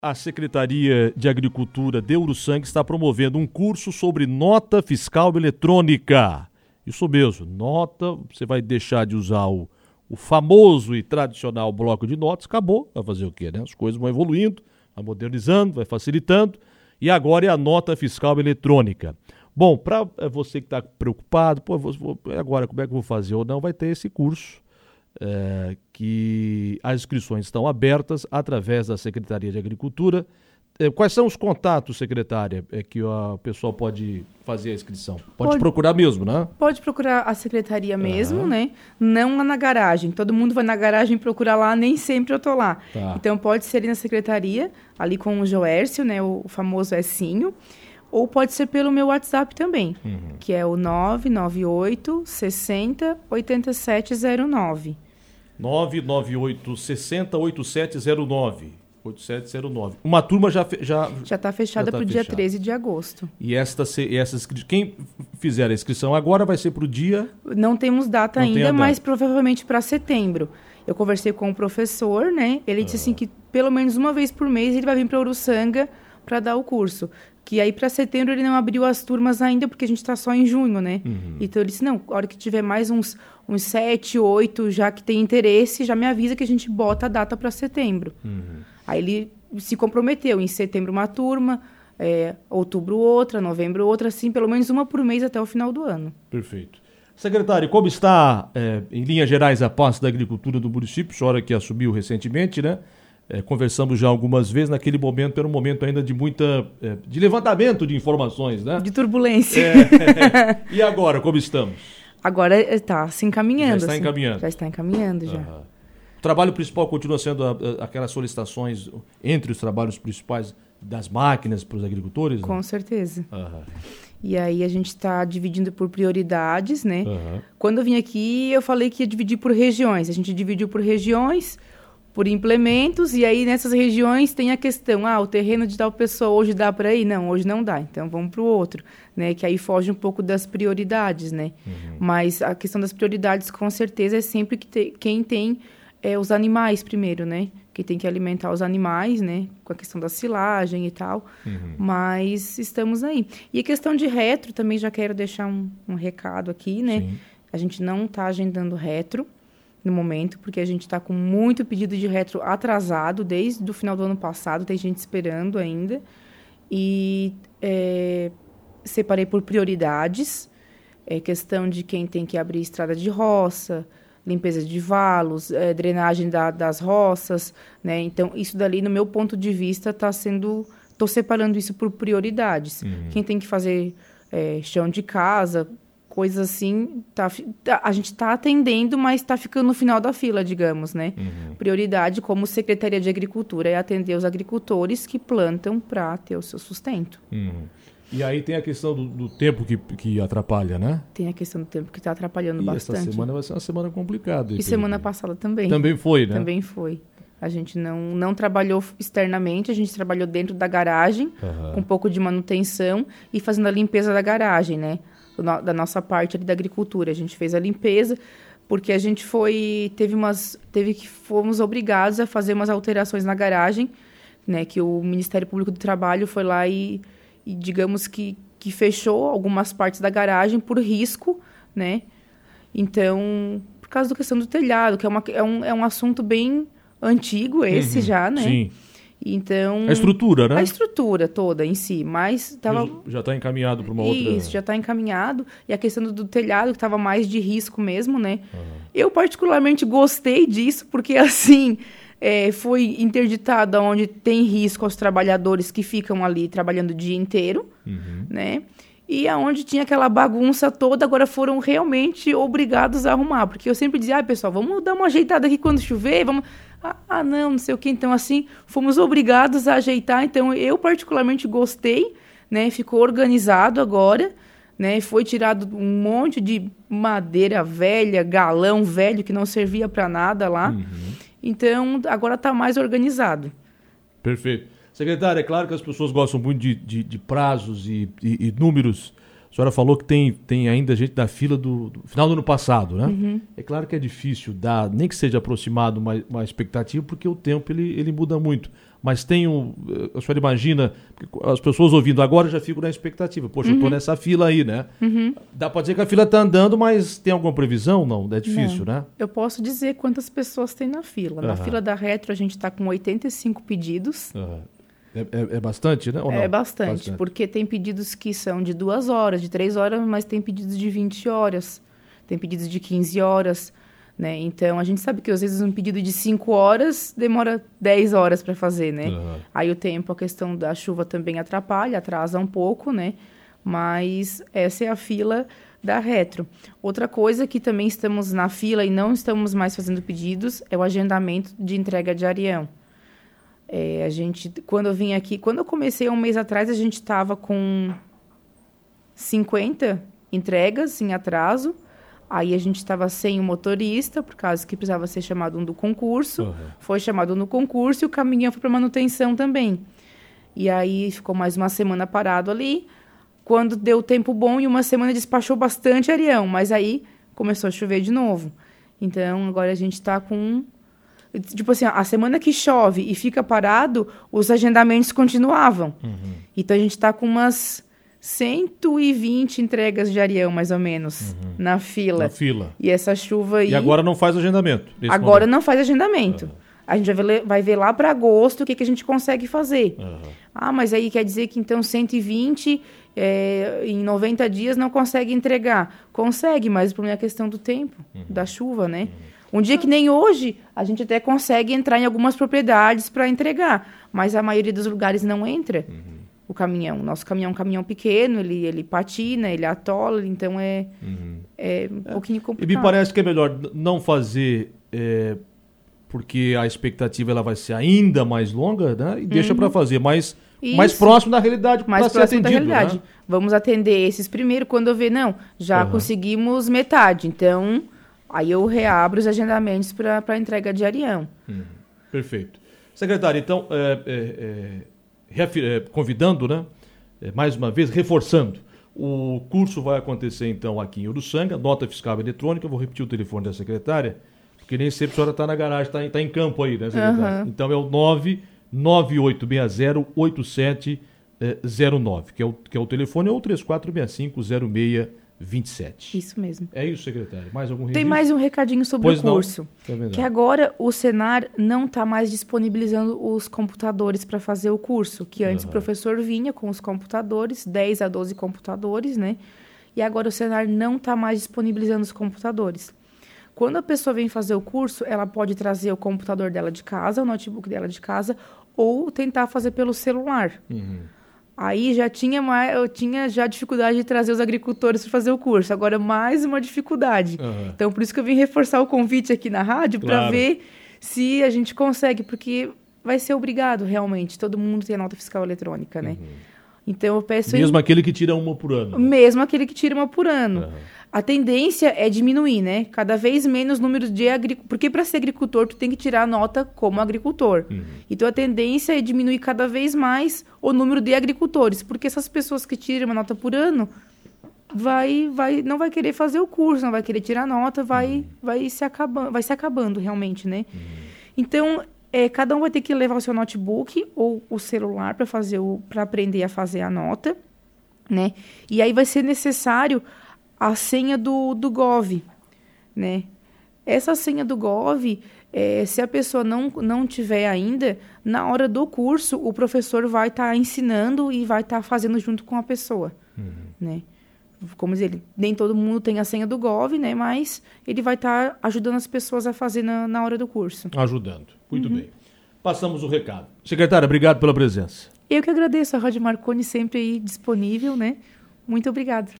A Secretaria de Agricultura de Uruçanga está promovendo um curso sobre nota fiscal eletrônica. Isso mesmo, nota, você vai deixar de usar o famoso e tradicional bloco de notas, acabou, vai fazer o quê, né? As coisas vão evoluindo, vai modernizando, vai facilitando, e agora é a nota fiscal eletrônica. Bom, para você que está preocupado, agora como é que eu vou fazer ou não, vai ter esse curso. Que as inscrições estão abertas através da Secretaria de Agricultura. Quais são os contatos, secretária, que o pessoal pode fazer a inscrição? Pode procurar mesmo, né? Pode procurar a secretaria mesmo, né? Não lá na garagem. Todo mundo vai na garagem procurar lá, nem sempre eu tô lá. Tá. Então pode ser ali na secretaria, ali com o Joércio, né? O famoso Ecinho. Ou pode ser pelo meu WhatsApp também, que é o 998 60 8709. 998 60 8709. 8709. Uma turma já está fechada para o dia 13 de agosto. E quem fizer a inscrição agora vai ser para o dia... Não temos data ainda, mas provavelmente para setembro. Eu conversei com o professor, né? Ele disse assim que pelo menos uma vez por mês ele vai vir para Uruçanga para dar o curso. Que aí para setembro ele não abriu as turmas ainda, porque a gente está só em junho, né? Então ele disse, não, a hora que tiver mais uns 7, 8, já que tem interesse, já me avisa que a gente bota a data para setembro. Aí ele se comprometeu em setembro uma turma, outubro outra, novembro outra, assim, pelo menos uma por mês até o final do ano. Perfeito. Secretário, como está, em linhas gerais, a pasta da agricultura do município? A senhora que assumiu recentemente, né? Conversamos já algumas vezes, naquele momento era um momento ainda de de levantamento de informações, né? De turbulência. E agora, como estamos? Agora está se encaminhando. Já está encaminhando. Já está encaminhando, já. O trabalho principal continua sendo aquelas solicitações entre os trabalhos principais das máquinas para os agricultores? Com certeza. E aí a gente está dividindo por prioridades, né? Quando eu vim aqui, eu falei que ia dividir por regiões. A gente dividiu por regiões, por implementos, e aí nessas regiões tem a questão, o terreno de tal pessoa hoje dá para ir? Não, hoje não dá, então vamos para o outro, né? Que aí foge um pouco das prioridades, né? Mas a questão das prioridades, com certeza, é sempre quem tem os animais primeiro, né? Que tem que alimentar os animais, né? Com a questão da silagem e tal, mas estamos aí. E a questão de retro, também já quero deixar um recado aqui, né? Sim. A gente não está agendando retro no momento, porque a gente está com muito pedido de retro atrasado desde o final do ano passado, tem gente esperando ainda. E separei por prioridades, questão de quem tem que abrir estrada de roça, limpeza de valos, drenagem das roças, né? Então, isso dali, no meu ponto de vista, estou separando isso por prioridades. Quem tem que fazer chão de casa, coisas assim, a gente está atendendo, mas está ficando no final da fila, digamos, né? Prioridade como Secretaria de Agricultura é atender os agricultores que plantam para ter o seu sustento. E aí tem a questão do tempo que atrapalha, né? Tem a questão do tempo que está atrapalhando bastante. Essa semana vai ser uma semana complicada. E semana passada também. Também foi, né? Também foi. A gente não trabalhou externamente, a gente trabalhou dentro da garagem, com um pouco de manutenção e fazendo a limpeza da garagem, né? Da nossa parte ali da agricultura. A gente fez a limpeza porque a gente fomos obrigados a fazer umas alterações na garagem, né? Que o Ministério Público do Trabalho foi lá e digamos que fechou algumas partes da garagem por risco, né? Então, por causa da questão do telhado, que é um assunto bem antigo esse já, né? Sim. Então, a estrutura, né? A estrutura toda em si, mas já está encaminhado para uma outra... Isso, já está encaminhado. E a questão do telhado, que estava mais de risco mesmo, né? Eu particularmente gostei disso, porque assim... foi interditado onde tem risco aos trabalhadores que ficam ali trabalhando o dia inteiro, né? E aonde tinha aquela bagunça toda, agora foram realmente obrigados a arrumar. Porque eu sempre dizia, pessoal, vamos dar uma ajeitada aqui quando chover, vamos... não sei o quê. Então, assim, fomos obrigados a ajeitar. Então, eu particularmente gostei, né? Ficou organizado agora, né? Foi tirado um monte de madeira velha, galão velho, que não servia para nada lá. Então, agora está mais organizado. Perfeito. Secretária, é claro que as pessoas gostam muito de prazos e números. A senhora falou que tem ainda gente da fila do final do ano passado, né? É claro que é difícil dar, nem que seja aproximado uma expectativa, porque o tempo ele muda muito. Mas a senhora imagina, as pessoas ouvindo agora já ficam na expectativa. Poxa, eu estou nessa fila aí, né? Dá para dizer que a fila está andando, mas tem alguma previsão? Não, é difícil, né? Eu posso dizer quantas pessoas tem na fila. Na fila da Retro a gente está com 85 pedidos. É bastante, né? Ou não? É bastante, porque tem pedidos que são de 2 horas, de 3 horas, mas tem pedidos de 20 horas, tem pedidos de 15 horas, né? Então, a gente sabe que às vezes um pedido de 5 horas demora 10 horas para fazer, né? Aí o tempo, a questão da chuva também atrasa um pouco, né? Mas essa é a fila da Retro. Outra coisa que também estamos na fila e não estamos mais fazendo pedidos é o agendamento de entrega de Arião. Quando eu vim aqui, quando eu comecei há um mês atrás, a gente estava com 50 entregas em atraso. Aí a gente estava sem o motorista, por causa que precisava ser chamado um do concurso. Foi chamado no concurso e o caminhão foi para manutenção também. E aí ficou mais uma semana parado ali. Quando deu tempo bom, e uma semana despachou bastante Arião, mas aí começou a chover de novo. Então, agora a gente está com... Tipo assim, a semana que chove e fica parado, os agendamentos continuavam. Então, a gente está com umas 120 entregas de Arião, mais ou menos, na fila. E essa chuva aí... E agora não faz agendamento? Agora não faz agendamento. A gente vai ver lá para agosto o que a gente consegue fazer. Ah, mas aí quer dizer que então 120 em 90 dias não consegue entregar. Consegue, mas o problema é a questão do tempo, da chuva, né? Um dia que nem hoje, a gente até consegue entrar em algumas propriedades para entregar, mas a maioria dos lugares não entra o caminhão. Nosso caminhão é um caminhão pequeno, ele patina, ele atola, então é um pouquinho complicado. E me parece que é melhor não fazer, porque a expectativa ela vai ser ainda mais longa, né? E deixa para fazer mais próximo da realidade, mais próximo da realidade. Né? Vamos atender esses primeiro, quando eu ver, já conseguimos metade, então... Aí eu reabro os agendamentos para a entrega de Arião. Perfeito. Secretário, então, convidando, né, mais uma vez, reforçando, o curso vai acontecer, então, aqui em Uruçanga, nota fiscal eletrônica, vou repetir o telefone da secretária, porque nem sempre a senhora está na garagem, está em campo aí, né, secretária? Então, é o 99860-8709, que é o telefone, ou 3465-0627. Isso mesmo. É isso, secretário. Mais algum registro? Tem mais um recadinho sobre o curso. Que agora o Senar não está mais disponibilizando os computadores para fazer o curso. Que antes o professor vinha com os computadores, 10 a 12 computadores, né? E agora o Senar não está mais disponibilizando os computadores. Quando a pessoa vem fazer o curso, ela pode trazer o computador dela de casa, o notebook dela de casa, ou tentar fazer pelo celular. Aí eu tinha dificuldade de trazer os agricultores para fazer o curso. Agora, mais uma dificuldade. Então, por isso que eu vim reforçar o convite aqui na rádio, para ver se a gente consegue, porque vai ser obrigado, realmente. Todo mundo tem a nota fiscal eletrônica, né? Então, eu peço... Mesmo aquele que tira uma por ano. Mesmo aquele que tira uma por ano. A tendência é diminuir, né? Cada vez menos número de agricultores. Porque para ser agricultor, tu tem que tirar a nota como agricultor. Então, a tendência é diminuir cada vez mais o número de agricultores. Porque essas pessoas que tiram uma nota por ano, não vai querer fazer o curso, não vai querer tirar a nota, vai se acabando realmente, né? Então, cada um vai ter que levar o seu notebook ou o celular para aprender a fazer a nota, né? E aí vai ser necessário a senha do Gov, né? Essa senha do Gov, se a pessoa não tiver ainda, na hora do curso, o professor vai estar ensinando e vai estar fazendo junto com a pessoa, né? Como dizer, nem todo mundo tem a senha do Gov, né? Mas ele vai estar ajudando as pessoas a fazer na hora do curso. Ajudando. Muito bem. Passamos o recado. Secretária, obrigado pela presença. Eu que agradeço. A Rádio Marconi sempre aí disponível, né? Muito obrigada.